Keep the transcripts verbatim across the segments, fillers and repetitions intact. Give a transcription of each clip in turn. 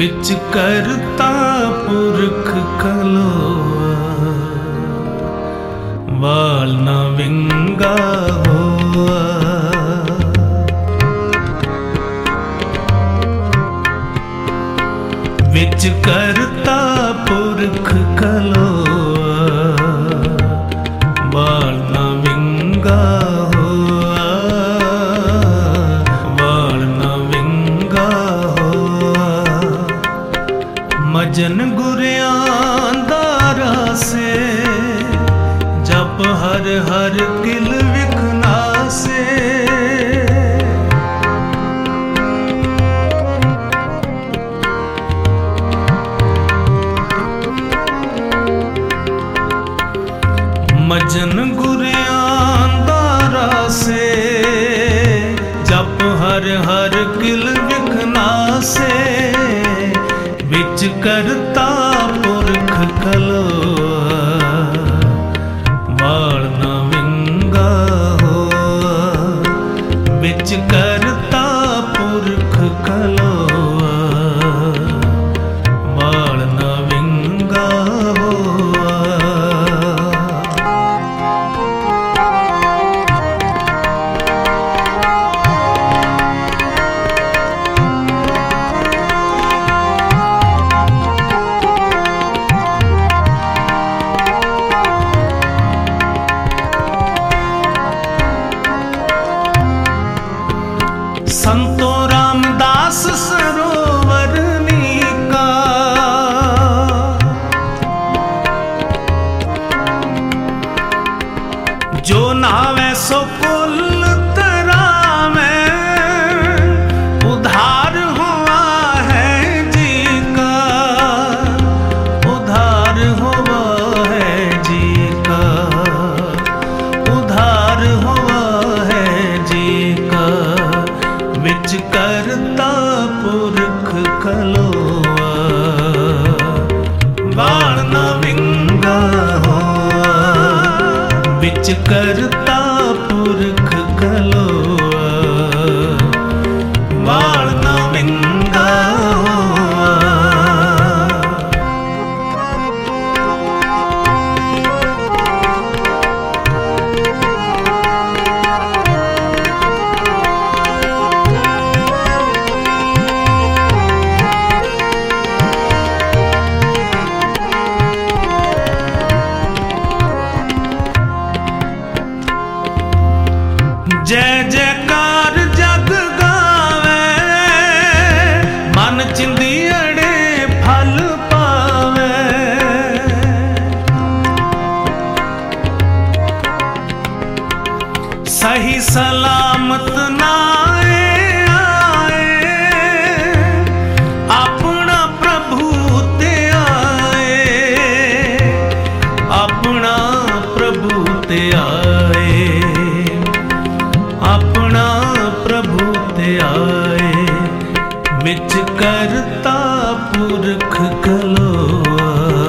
विच करता पुरख खलोआ, वाल न विंगा होआ। विच करता पुरख खलोआ, वाल न विंगा होआ, वाल न विंगा होआ। मजन गुरियां दारा से जप हर हर किल विखना से। मजन गुरियां दारा से जप हर हर किल विखना से। विच करता पुरख खलोआ, वाल न विंगा होआ। विच करता पुरख खलोआ, वाल न विंगा होआ। संतो रामदास सरोवर नीका, जो नावे सो कुल तरावे। उधार हुआ है जी का, उधार हुआ है जी का, उधार हुआ है जी का। विच करता पुरख खलोआ, वाल न विंगा होआ। विच करता पुरख खलोआ, वाल न विंगा होआ। जय जयकार जग गावे, मन चिंदियड़े फल पावे। सही सलामत नाए आए, अपना प्रभु ते आए, अपना प्रभु ते आए, अपना प्रभु ते आए। विच करता पुरख खलोआ,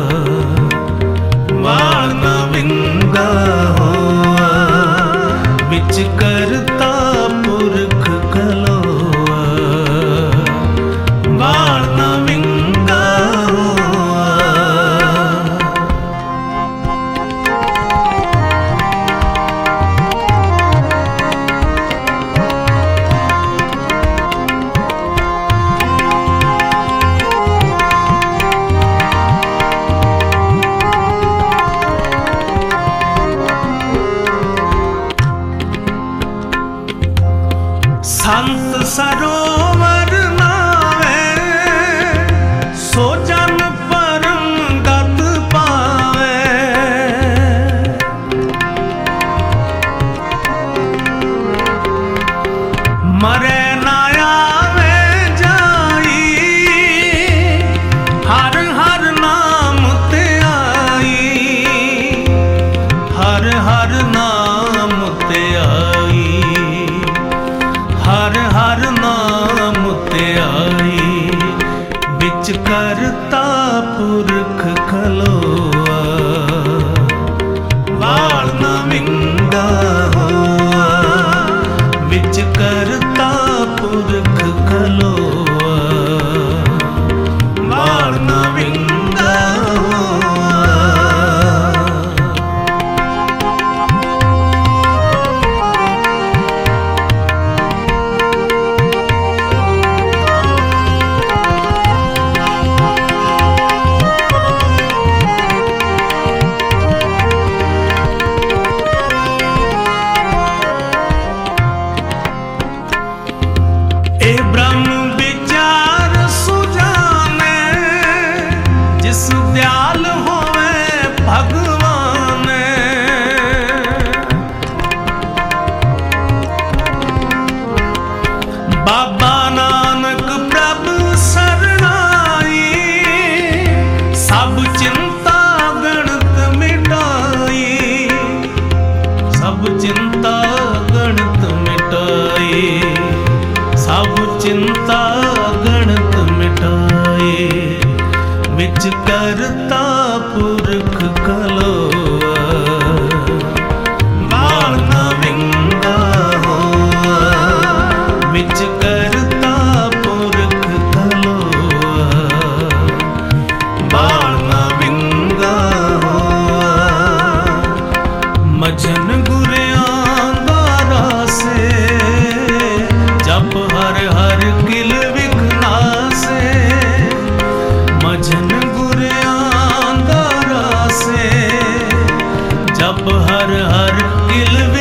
वाल न विंगा होआ। विच करता पुरख खलोआ, वाल न विंगा होआ। संत सरोवर नावे, सो जन परम गत पावे। मरे ना आवे जाई, हर हर नाम ते आई, हर हर नाम ते आई, हर हर नाम ते आई। विच करता पुरख खलोआ, वाल न विंगा होआ। विच करता पुरख खलोआ, चिंता गणत मिटाए, सब चिंता गणत मिटाए। विच करता पुरख कलोआ, बाल ना विंगा होआ। विच करता पुरख कलोआ, बाल ना विंगा होआ। मजन गुरियां दारा से, जप हर हर किल विघ्ना से। मजन गुरियां दारा से, जप हर हर किल